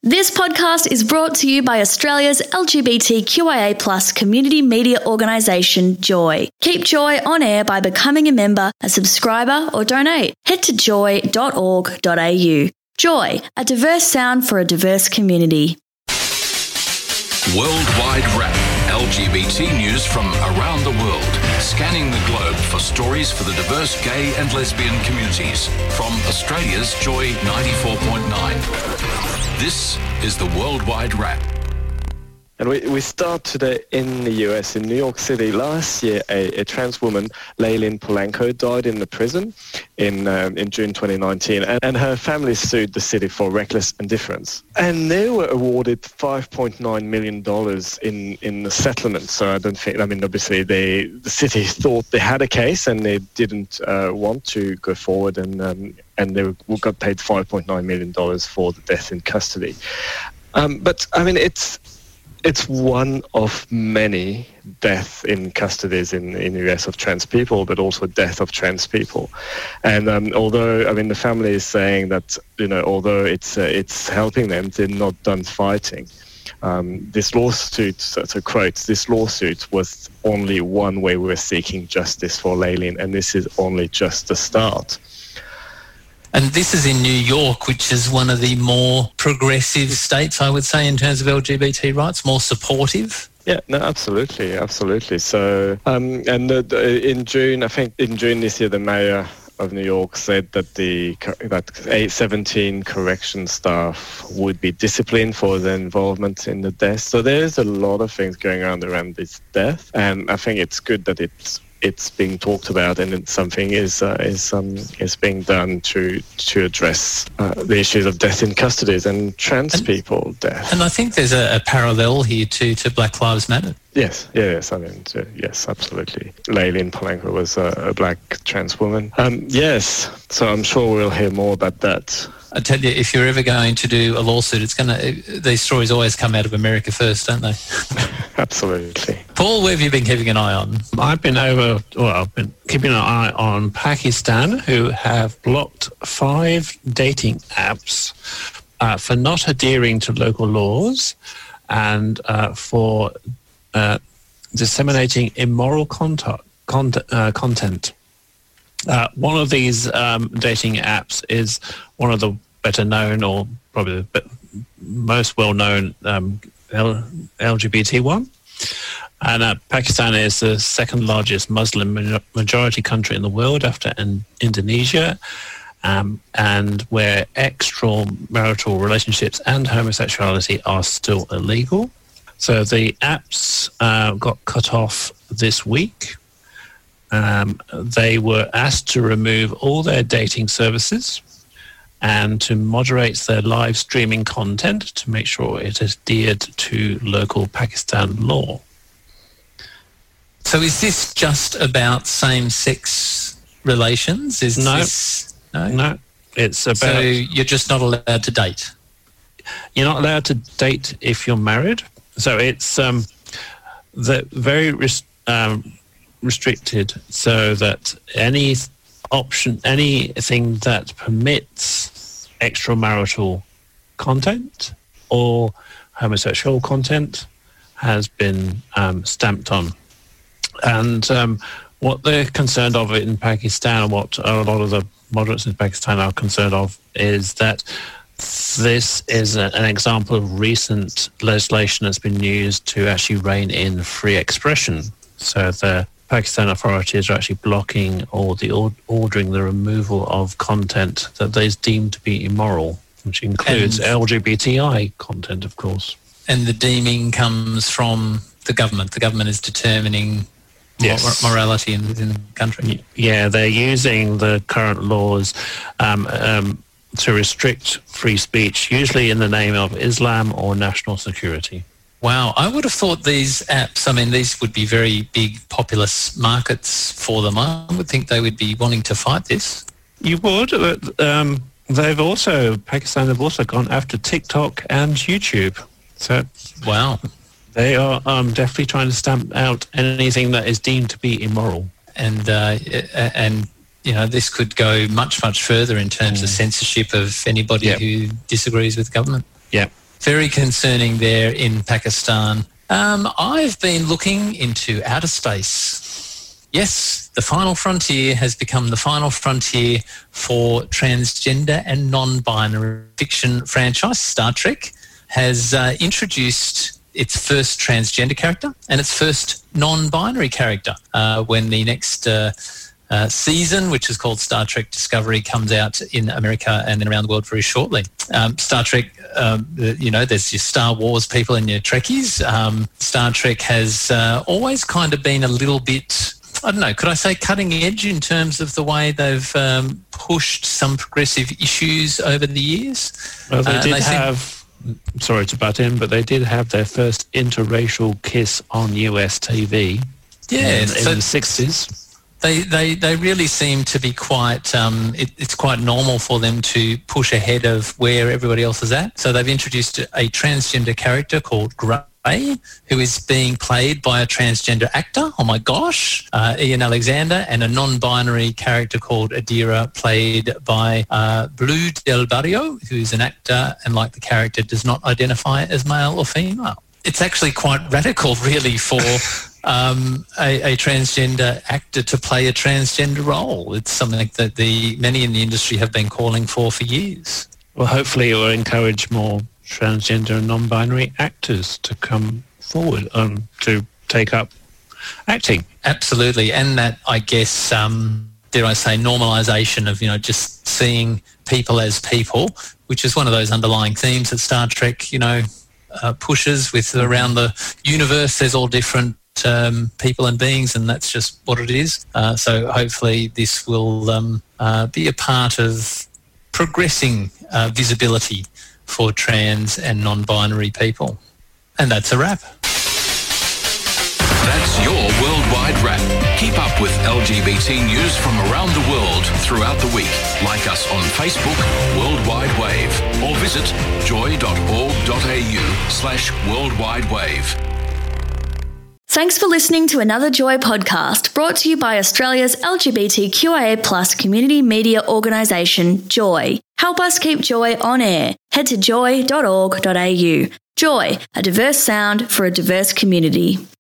This podcast is brought to you by Australia's LGBTQIA+ community media organisation, Joy. Keep Joy on air by becoming a member, a subscriber or donate. Head to joy.org.au. Joy, a diverse sound for a diverse community. Worldwide Wrap, LGBT news from around the world, scanning the globe for stories for the diverse gay and lesbian communities from Australia's Joy 94.9. This is the Worldwide Wrap. And we start today in the US, in New York City. Last year, a trans woman, Layleen Polanco, died in the prison in June 2019, and her family sued the city for reckless indifference. And they were awarded $5.9 million in the settlement. So I don't think, obviously the city thought they had a case and they didn't want to go forward, and they got paid $5.9 million for the death in custody. It's one of many deaths in custodies in the US of trans people, but also death of trans people. And although the family is saying that although it's helping them, they're not done fighting. This lawsuit, to quote, this lawsuit was only one way we're seeking justice for Layleen, and this is only just the start. And this is in New York, which is one of the more progressive states, I would say, in terms of LGBT rights, more supportive. Yeah, no, absolutely. So, in June this year, the mayor of New York said that 17 correction staff would be disciplined for their involvement in the death. So there's a lot of things going on around this death, and I think it's good that it's being talked about, and something is being done to address the issues of death in custodies and trans people death. And I think there's a parallel here to Black Lives Matter. Yes, yes, absolutely. Layleen Polanco was a black trans woman. Yes, so I'm sure we'll hear more about that. I tell you, if you're ever going to do a lawsuit, these stories always come out of America first, don't they? Absolutely. Paul, where have you been keeping an eye on? I've been keeping an eye on Pakistan, who have blocked 5 dating apps for not adhering to local laws and for disseminating immoral content. One of these dating apps is one of the better known, or probably the most well-known LGBT one. And Pakistan is the second largest Muslim majority country in the world after Indonesia, and where extramarital relationships and homosexuality are still illegal. So the apps got cut off this week. They were asked to remove all their dating services and to moderate their live streaming content to make sure it adhered to local Pakistan law. So is this just about same-sex relations? No, it's about... So you're just not allowed to date? You're not allowed to date if you're married. So it's very restricted, so that anything that permits extramarital content or homosexual content has been stamped on. And what they're concerned of in Pakistan, and what a lot of the moderates in Pakistan are concerned of, is that this is an example of recent legislation that's been used to actually rein in free expression. So the Pakistan authorities are actually blocking or ordering the removal of content that they deem to be immoral, which includes LGBTI content, of course. And the deeming comes from the government. The government is determining morality within the country. Yeah, they're using the current laws to restrict free speech, usually in the name of Islam or national security. Wow, I would have thought these apps, these would be very big populous markets for them. I would think they would be wanting to fight this. You would, but Pakistan have also gone after TikTok and YouTube. So, wow. They are definitely trying to stamp out anything that is deemed to be immoral. And this could go much, much further in terms of censorship of anybody who disagrees with government. Yeah. very concerning there in Pakistan. I've been looking into outer space. Yes, the final frontier has become the final frontier for transgender and non-binary fiction franchise. Star Trek has introduced its first transgender character and its first non-binary character when the next season, which is called Star Trek Discovery, comes out in America and then around the world very shortly. Star Trek, there's your Star Wars people and your Trekkies. Star Trek has always kind of been a little bit, I don't know, could I say cutting edge in terms of the way they've pushed some progressive issues over the years? Well, they did have, sorry to butt in, but they did have their first interracial kiss on US TV in the 60s. They really seem to be quite, it's quite normal for them to push ahead of where everybody else is at. So they've introduced a transgender character called Grey, who is being played by a transgender actor, oh my gosh, Ian Alexander, and a non-binary character called Adira, played by Blue Del Barrio, who is an actor and, like the character, does not identify as male or female. It's actually quite radical, really, for a transgender actor to play a transgender role. It's something that many in the industry have been calling for years. Well, hopefully it will encourage more transgender and non-binary actors to come forward to take up acting. Absolutely. And that, I guess, dare I say, normalisation of, just seeing people as people, which is one of those underlying themes that Star Trek, pushes with around the universe. There's all different people and beings, and that's just what it is. So hopefully this will be a part of progressing visibility for trans and non-binary people. And that's a wrap. That's your Worldwide Wrap. Keep up with LGBT news from around the world throughout the week. Like us on Facebook, Worldwide Wave, or visit joy.org.au/worldwidewave. Thanks for listening to another Joy podcast brought to you by Australia's LGBTQIA+ community media organisation, Joy. Help us keep Joy on air. Head to joy.org.au. Joy, a diverse sound for a diverse community.